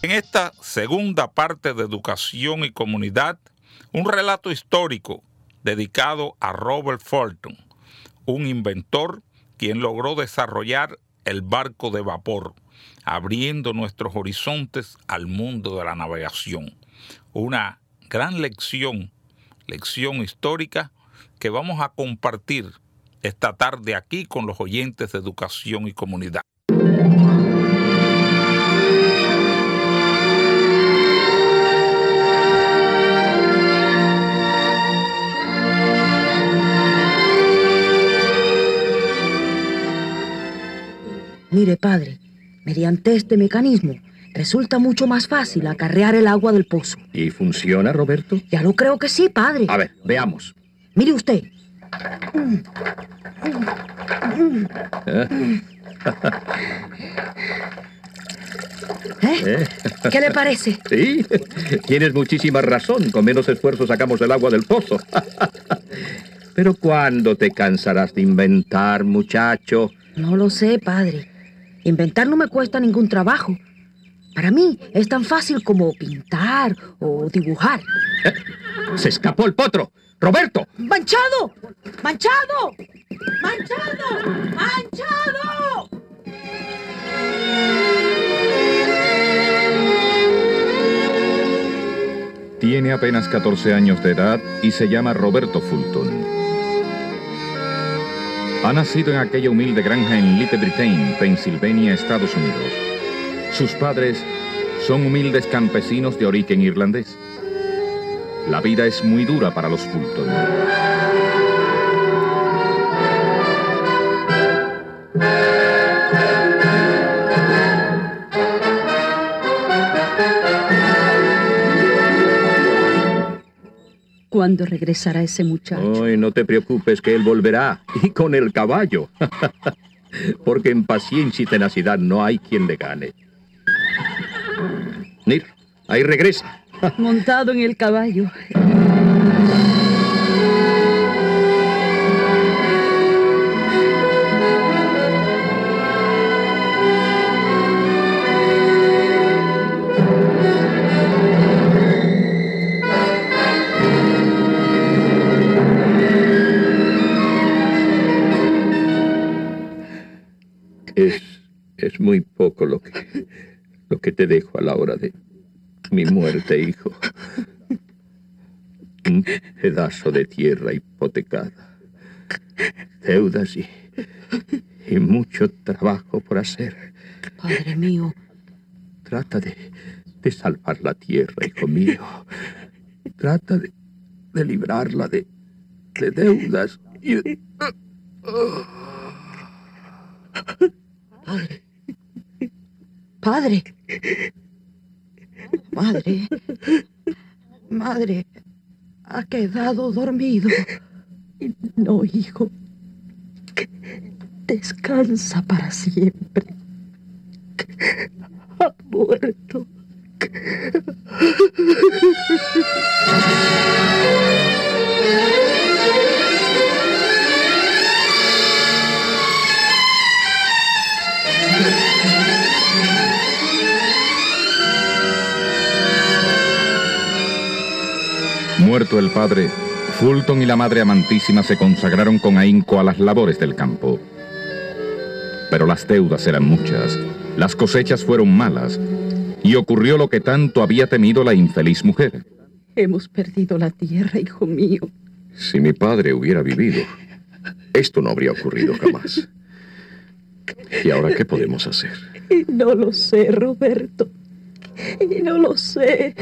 En esta segunda parte de Educación y Comunidad, un relato histórico dedicado a Robert Fulton, un inventor quien logró desarrollar el barco de vapor, abriendo nuestros horizontes al mundo de la navegación. Una gran lección histórica que vamos a compartir esta tarde aquí con los oyentes de Educación y Comunidad. Mire, padre, mediante este mecanismo resulta mucho más fácil acarrear el agua del pozo. ¿Y funciona, Roberto? Ya lo creo que sí, padre. A ver, veamos. Mire usted. ¿Qué le parece? Sí, tienes muchísima razón. Con menos esfuerzo sacamos el agua del pozo. Pero ¿cuándo te cansarás de inventar, muchacho? No lo sé, padre. Inventar no me cuesta ningún trabajo. Para mí es tan fácil como pintar o dibujar. ¡Se escapó el potro! ¡Roberto! ¡Manchado! ¡Manchado! ¡Manchado! ¡Manchado! Tiene apenas 14 años de edad y se llama Roberto Fulton. Ha nacido en aquella humilde granja en Little Britain, Pensilvania, Estados Unidos. Sus padres son humildes campesinos de origen irlandés. La vida es muy dura para los Fulton. ¿Cuándo regresará ese muchacho? Ay, no te preocupes que él volverá, y con el caballo. Porque en paciencia y tenacidad no hay quien le gane. Mira, ahí regresa. Montado en el caballo. Es muy poco lo que te dejo a la hora de mi muerte, hijo. Un pedazo de tierra hipotecada, deudas y mucho trabajo por hacer. Padre mío. Trata de salvar la tierra, hijo mío. Trata de librarla de deudas y de... Padre. Madre, ha quedado dormido. No, hijo. Descansa para siempre. Ha muerto. Muerto el padre, Fulton y la Madre Amantísima se consagraron con ahínco a las labores del campo. Pero las deudas eran muchas, las cosechas fueron malas, y ocurrió lo que tanto había temido la infeliz mujer. Hemos perdido la tierra, hijo mío. Si mi padre hubiera vivido, esto no habría ocurrido jamás. ¿Y ahora qué podemos hacer? No lo sé, Roberto. No lo sé.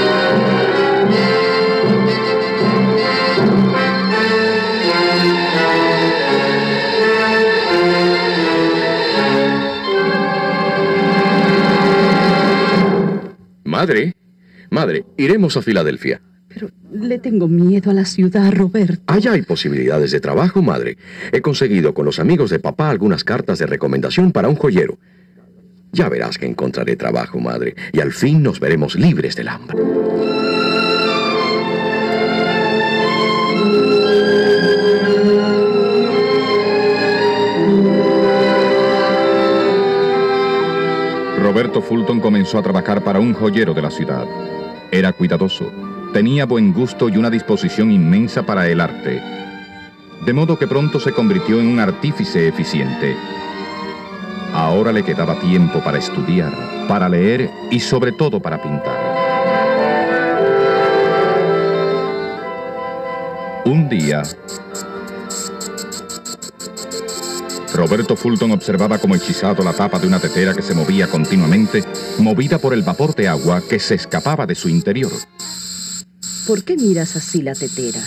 Madre, iremos a Filadelfia. Pero le tengo miedo a la ciudad, Roberto. Allá hay posibilidades de trabajo, madre. He conseguido con los amigos de papá algunas cartas de recomendación para un joyero. Ya verás que encontraré trabajo, madre, y al fin nos veremos libres del hambre. Roberto Fulton comenzó a trabajar para un joyero de la ciudad. Era cuidadoso, tenía buen gusto y una disposición inmensa para el arte. De modo que pronto se convirtió en un artífice eficiente. Ahora le quedaba tiempo para estudiar, para leer y sobre todo para pintar. Un día, Roberto Fulton observaba como hechizado la tapa de una tetera que se movía continuamente, movida por el vapor de agua que se escapaba de su interior. ¿Por qué miras así la tetera?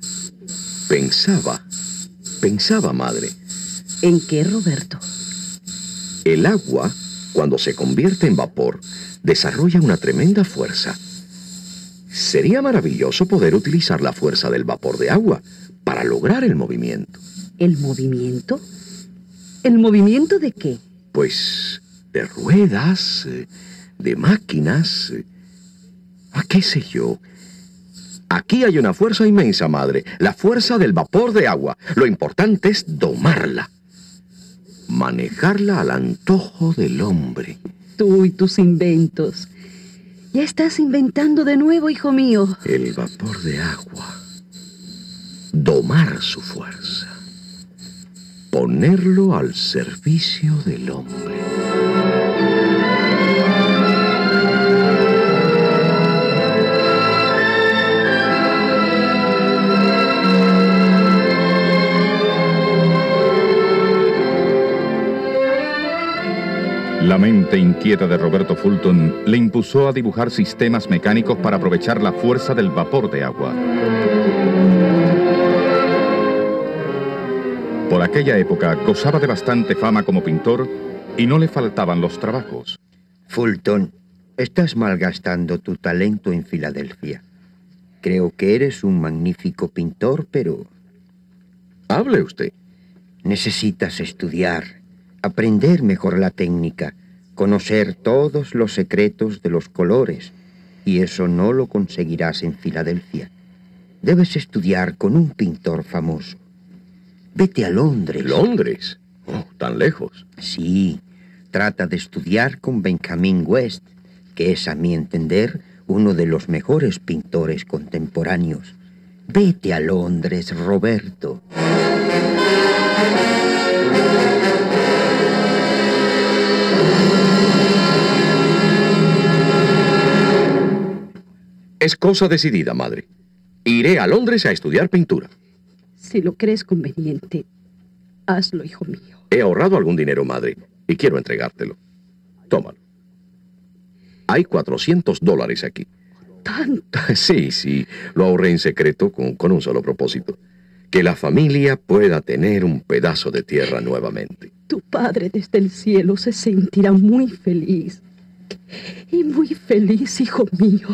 Pensaba, madre. ¿En qué, Roberto? El agua, cuando se convierte en vapor, desarrolla una tremenda fuerza. Sería maravilloso poder utilizar la fuerza del vapor de agua para lograr el movimiento. ¿El movimiento? ¿El movimiento de qué? Pues de ruedas, de máquinas, qué sé yo. Aquí hay una fuerza inmensa, madre, la fuerza del vapor de agua. Lo importante es domarla, manejarla al antojo del hombre. Tú y tus inventos. Ya estás inventando de nuevo, hijo mío. El vapor de agua. Domar su fuerza. Ponerlo al servicio del hombre. La mente inquieta de Roberto Fulton le impulsó a dibujar sistemas mecánicos para aprovechar la fuerza del vapor de agua. Por aquella época gozaba de bastante fama como pintor y no le faltaban los trabajos. Fulton, estás malgastando tu talento en Filadelfia. Creo que eres un magnífico pintor, pero... Hable usted. Necesitas estudiar, aprender mejor la técnica, conocer todos los secretos de los colores, y eso no lo conseguirás en Filadelfia. Debes estudiar con un pintor famoso. Vete a Londres. ¿Londres? Oh, tan lejos. Sí, trata de estudiar con Benjamin West, que es, a mi entender, uno de los mejores pintores contemporáneos. Vete a Londres, Roberto. Es cosa decidida, madre. Iré a Londres a estudiar pintura. Si lo crees conveniente, hazlo, hijo mío. He ahorrado algún dinero, madre, y quiero entregártelo. Tómalo. Hay $400 aquí. ¿Tanto? Sí, lo ahorré en secreto con un solo propósito. Que la familia pueda tener un pedazo de tierra nuevamente. Tu padre desde el cielo se sentirá muy feliz. Y muy feliz, hijo mío.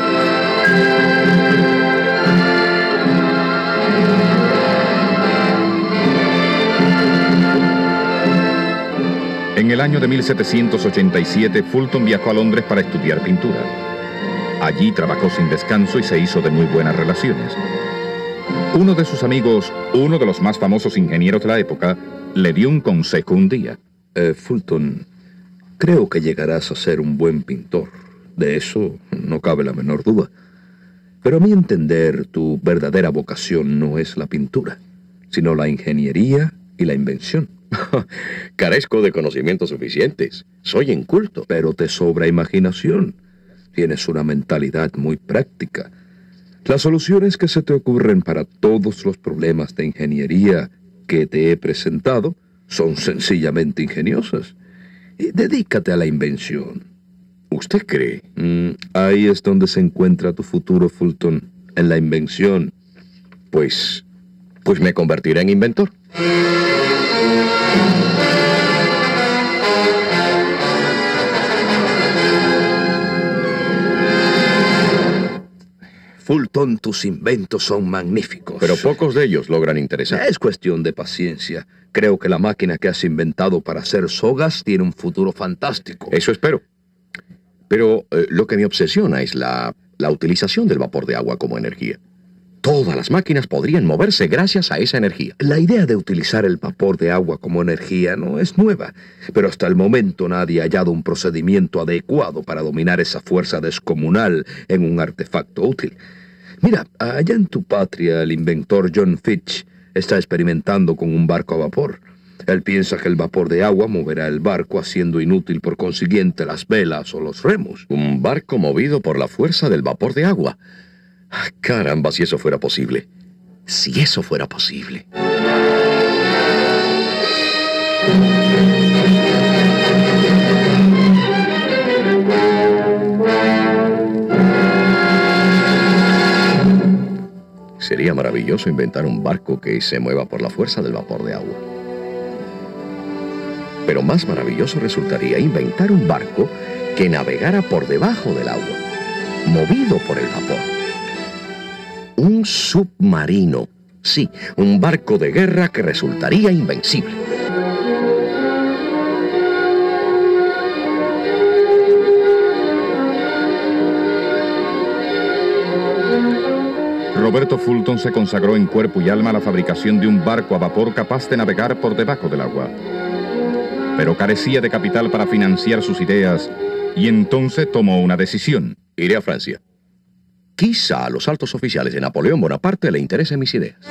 En el año de 1787, Fulton viajó a Londres para estudiar pintura. Allí trabajó sin descanso y se hizo de muy buenas relaciones. Uno de sus amigos, uno de los más famosos ingenieros de la época, le dio un consejo un día. Fulton, creo que llegarás a ser un buen pintor. De eso no cabe la menor duda. Pero a mi entender, tu verdadera vocación no es la pintura, sino la ingeniería y la invención. Carezco de conocimientos suficientes. Soy inculto. Pero te sobra imaginación. Tienes una mentalidad muy práctica. Las soluciones que se te ocurren para todos los problemas de ingeniería que te he presentado son sencillamente ingeniosas. Y dedícate a la invención. ¿Usted cree? Ahí es donde se encuentra tu futuro, Fulton, en la invención. Pues me convertiré en inventor. Fulton, tus inventos son magníficos. Pero pocos de ellos logran interesar. Es cuestión de paciencia. Creo que la máquina que has inventado para hacer sogas tiene un futuro fantástico. Eso espero. Pero lo que me obsesiona es la utilización del vapor de agua como energía. Todas las máquinas podrían moverse gracias a esa energía. La idea de utilizar el vapor de agua como energía no es nueva, pero hasta el momento nadie ha hallado un procedimiento adecuado para dominar esa fuerza descomunal en un artefacto útil. Mira, allá en tu patria el inventor John Fitch está experimentando con un barco a vapor. Él piensa que el vapor de agua moverá el barco, haciendo inútil por consiguiente las velas o los remos. Un barco movido por la fuerza del vapor de agua. Caramba, si eso fuera posible. Si eso fuera posible. Sería maravilloso inventar un barco que se mueva por la fuerza del vapor de agua. Pero más maravilloso resultaría inventar un barco que navegara por debajo del agua, movido por el vapor. Un submarino. Sí, un barco de guerra que resultaría invencible. Roberto Fulton se consagró en cuerpo y alma a la fabricación de un barco a vapor capaz de navegar por debajo del agua. Pero carecía de capital para financiar sus ideas y entonces tomó una decisión. Iré a Francia. Quizá a los altos oficiales de Napoleón Bonaparte le interesen mis ideas.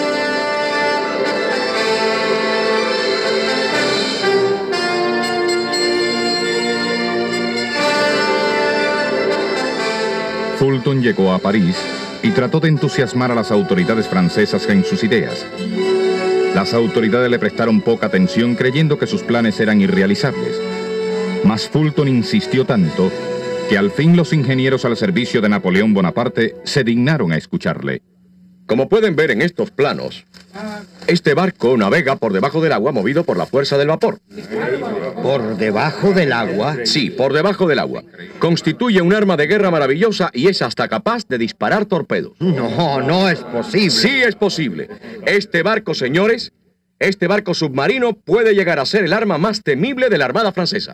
Fulton llegó a París y trató de entusiasmar a las autoridades francesas en sus ideas. Las autoridades le prestaron poca atención creyendo que sus planes eran irrealizables. Mas Fulton insistió tanto que al fin los ingenieros al servicio de Napoleón Bonaparte se dignaron a escucharle. Como pueden ver en estos planos, este barco navega por debajo del agua movido por la fuerza del vapor. ¿Por debajo del agua? Sí, por debajo del agua. Constituye un arma de guerra maravillosa y es hasta capaz de disparar torpedos. No, no es posible. Sí es posible. Este barco, señores, este barco submarino puede llegar a ser el arma más temible de la Armada Francesa.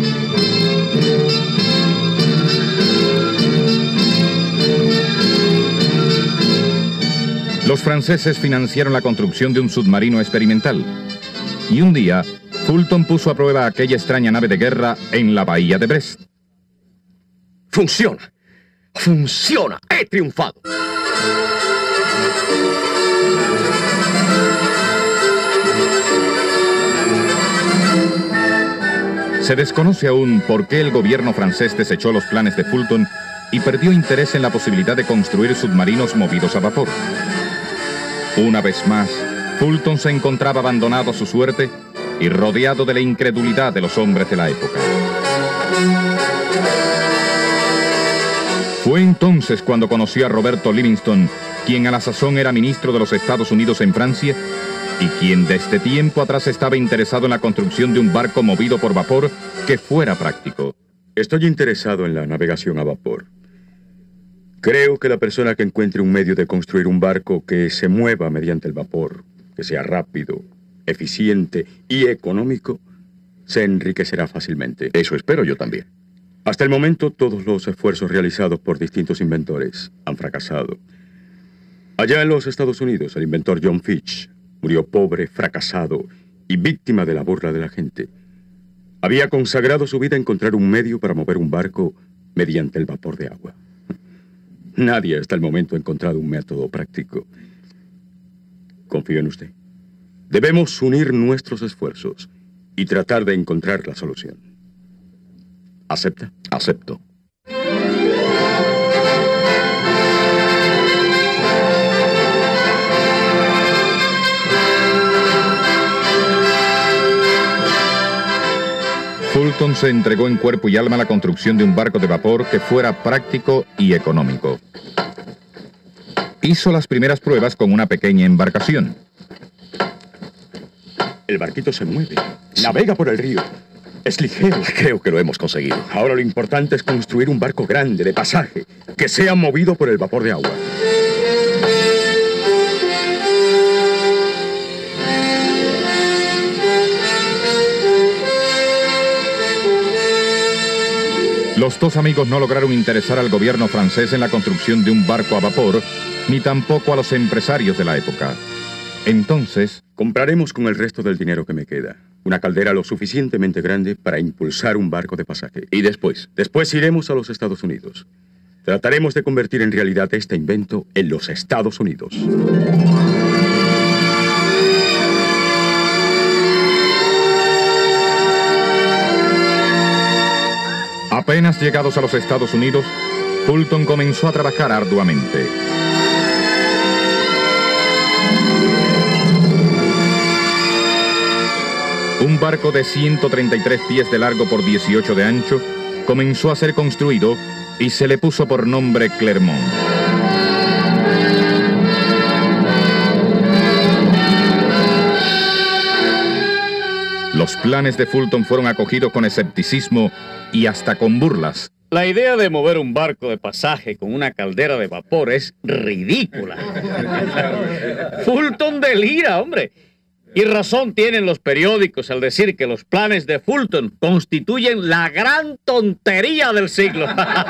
Los franceses financiaron la construcción de un submarino experimental. Y un día, Fulton puso a prueba aquella extraña nave de guerra en la bahía de Brest. ¡Funciona! ¡Funciona! ¡He triunfado! Se desconoce aún por qué el gobierno francés desechó los planes de Fulton y perdió interés en la posibilidad de construir submarinos movidos a vapor. Una vez más, Fulton se encontraba abandonado a su suerte y rodeado de la incredulidad de los hombres de la época. Fue entonces cuando conoció a Roberto Livingston, quien a la sazón era ministro de los Estados Unidos en Francia y quien desde tiempo atrás estaba interesado en la construcción de un barco movido por vapor que fuera práctico. Estoy interesado en la navegación a vapor. Creo que la persona que encuentre un medio de construir un barco que se mueva mediante el vapor, que sea rápido, eficiente y económico, se enriquecerá fácilmente. Eso espero yo también. Hasta el momento, todos los esfuerzos realizados por distintos inventores han fracasado. Allá en los Estados Unidos, el inventor John Fitch murió pobre, fracasado y víctima de la burla de la gente. Había consagrado su vida a encontrar un medio para mover un barco mediante el vapor de agua. Nadie hasta el momento ha encontrado un método práctico. Confío en usted. Debemos unir nuestros esfuerzos y tratar de encontrar la solución. ¿Acepta? Acepto. Fulton se entregó en cuerpo y alma a la construcción de un barco de vapor que fuera práctico y económico. Hizo las primeras pruebas con una pequeña embarcación. El barquito se mueve, navega por el río. Es ligero. Creo que lo hemos conseguido. Ahora lo importante es construir un barco grande, de pasaje, que sea movido por el vapor de agua. Los dos amigos no lograron interesar al gobierno francés en la construcción de un barco a vapor ni tampoco a los empresarios de la época. Entonces, compraremos con el resto del dinero que me queda una caldera lo suficientemente grande para impulsar un barco de pasaje. ¿Y después? Después iremos a los Estados Unidos. Trataremos de convertir en realidad este invento en los Estados Unidos. Apenas llegados a los Estados Unidos, Fulton comenzó a trabajar arduamente. Un barco de 133 pies de largo por 18 de ancho comenzó a ser construido y se le puso por nombre Clermont. Los planes de Fulton fueron acogidos con escepticismo y hasta con burlas. La idea de mover un barco de pasaje con una caldera de vapor es ridícula. Fulton delira, hombre. Y razón tienen los periódicos al decir que los planes de Fulton constituyen la gran tontería del siglo.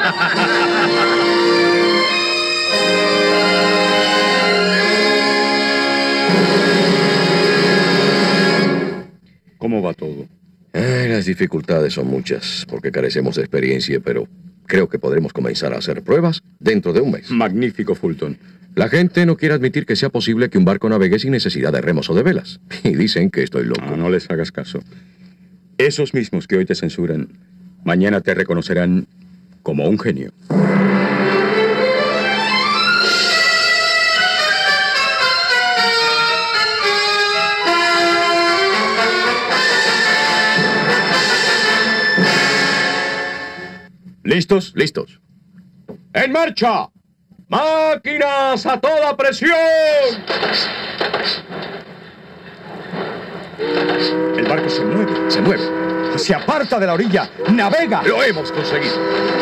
¿Cómo va todo? Las dificultades son muchas, porque carecemos de experiencia, pero creo que podremos comenzar a hacer pruebas dentro de un mes. Magnífico, Fulton. La gente no quiere admitir que sea posible que un barco navegue sin necesidad de remos o de velas. Y dicen que estoy loco. No les hagas caso. Esos mismos que hoy te censuran, mañana te reconocerán como un genio. ¿Listos? Listos. ¡En marcha! ¡Máquinas a toda presión! El barco se mueve. Se mueve. Se aparta de la orilla. ¡Navega! ¡Lo hemos conseguido!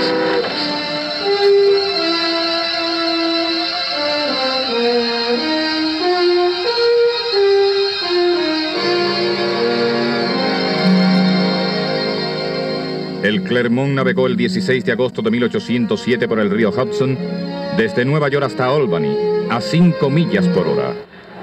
El Clermont navegó el 16 de agosto de 1807 por el río Hudson, desde Nueva York hasta Albany, a 5 millas por hora.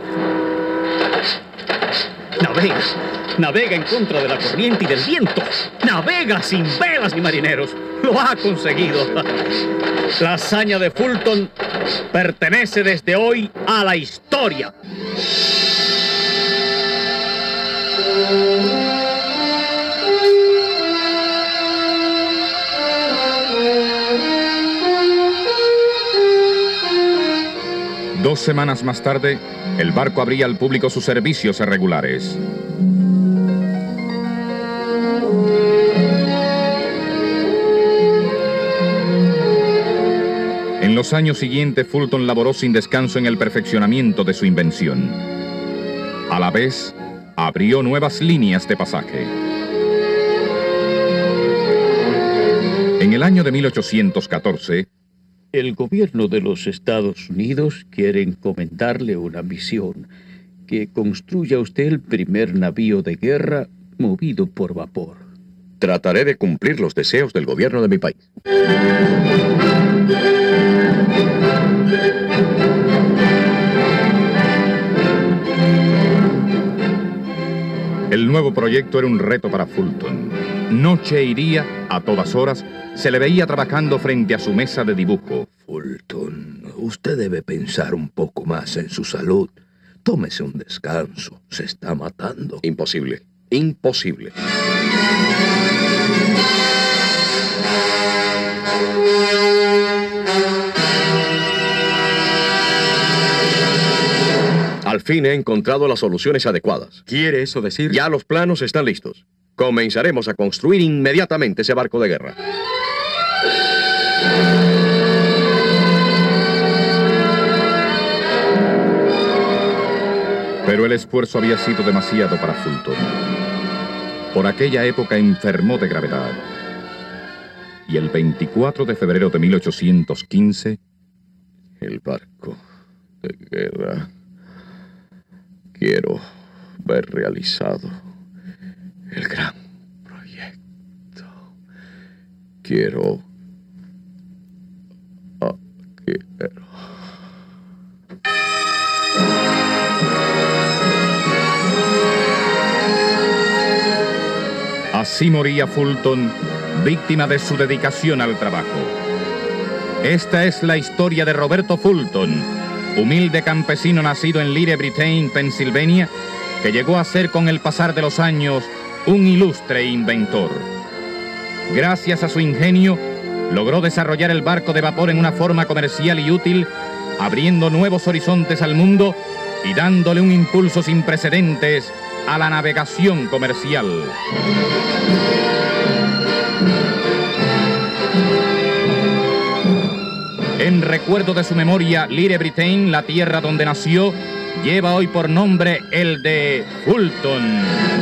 Navega, navega en contra de la corriente y del viento. Navega sin velas ni marineros. Lo ha conseguido. La hazaña de Fulton pertenece desde hoy a la historia. Dos semanas más tarde, el barco abría al público sus servicios regulares. En los años siguientes, Fulton laboró sin descanso en el perfeccionamiento de su invención. A la vez, abrió nuevas líneas de pasaje. En el año de 1814, el gobierno de los Estados Unidos quiere encomendarle una misión: que construya usted el primer navío de guerra movido por vapor. Trataré de cumplir los deseos del gobierno de mi país. El nuevo proyecto era un reto para Fulton. Noche y día, a todas horas, se le veía trabajando frente a su mesa de dibujo. Fulton, usted debe pensar un poco más en su salud. Tómese un descanso. Se está matando. Imposible. Imposible. Al fin he encontrado las soluciones adecuadas. ¿Quiere eso decir? Ya los planos están listos. Comenzaremos a construir inmediatamente ese barco de guerra. Pero el esfuerzo había sido demasiado para Fulton. Por aquella época enfermó de gravedad. Y el 24 de febrero de 1815... El barco de guerra. Quiero ver realizado el gran proyecto. Quiero... Así moría Fulton, víctima de su dedicación al trabajo. Esta es la historia de Roberto Fulton, humilde campesino nacido en Little Britain, Pensilvania, que llegó a ser con el pasar de los años un ilustre inventor. Gracias a su ingenio, logró desarrollar el barco de vapor en una forma comercial y útil, abriendo nuevos horizontes al mundo y dándole un impulso sin precedentes a la navegación comercial. En recuerdo de su memoria, Little Britain, la tierra donde nació, lleva hoy por nombre el de Fulton.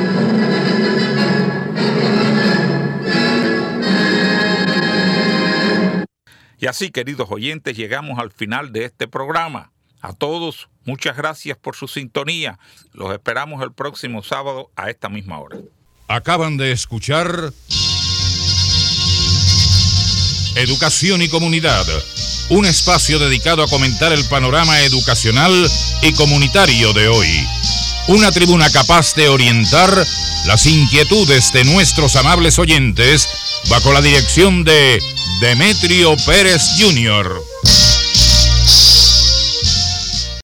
Y así, queridos oyentes, llegamos al final de este programa. A todos, muchas gracias por su sintonía. Los esperamos el próximo sábado a esta misma hora. Acaban de escuchar Educación y Comunidad, un espacio dedicado a comentar el panorama educacional y comunitario de hoy. Una tribuna capaz de orientar las inquietudes de nuestros amables oyentes bajo la dirección de Demetrio Pérez Jr.